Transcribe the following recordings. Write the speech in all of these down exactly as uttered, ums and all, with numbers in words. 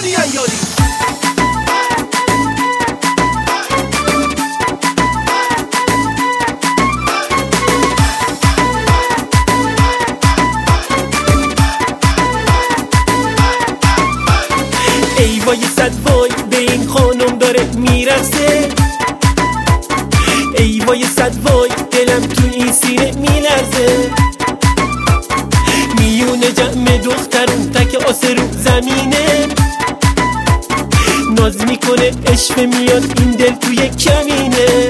ای وای صد وای به این خانم داره میرقصه، ای وای صد وای دلم تو این سینه میلرزه. میونه جمع دخترون تک آسه رو زمینه، ناز میکنه عشق میاد این دل توی کمینه.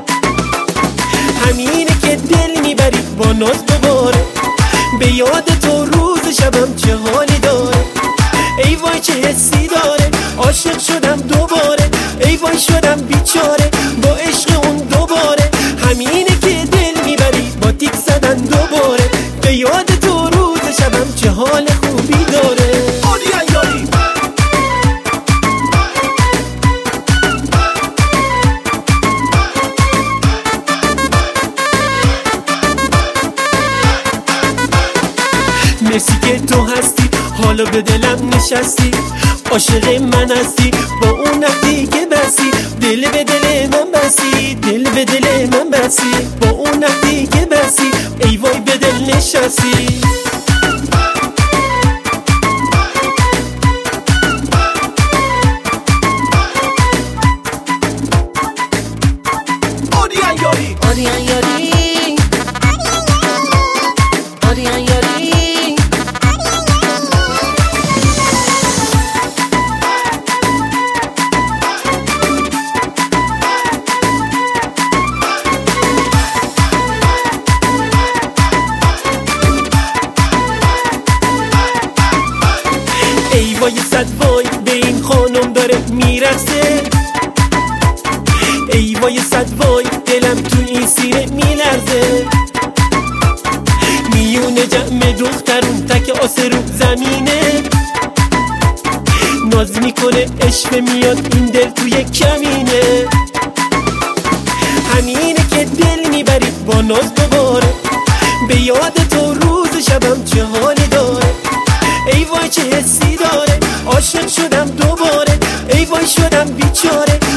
همینه که دل میبری با ناز دوباره، به یاد تو روز شبم چه حالی داره. ای وای چه حسی داره، عاشق شدم دوباره، ای وای شدم بیچاره با عشق اون دوباره. همینه که دل میبری با تیک زدن دوباره، به یاد تو روز شبم چه حال خوبی داره. مرسی که تو هستی، حالا به دلم نشستی، عاشق من هستی با اون نقدی که بسی. دل به دل من بسی، دل به دل من بسی، با اون نقدی که بسی. ای وای به دل نشستی. آریان یاری آریان یاری آریان یاری ای وای صد وای به این خانم داره میرقصه، ای وای صد وای دلم تو این سینه میلرزه. میونه جمع دخترون تک آسه رو زمینه، ناز میکنه عشق میاد این دل توی کمینه. همینه که دل میبری با ناز دوباره، به یاد تو روز شبم چه حالی داره. ای وای چه حسی داره، عاشق شدم دوباره، ای وای شدم بیچاره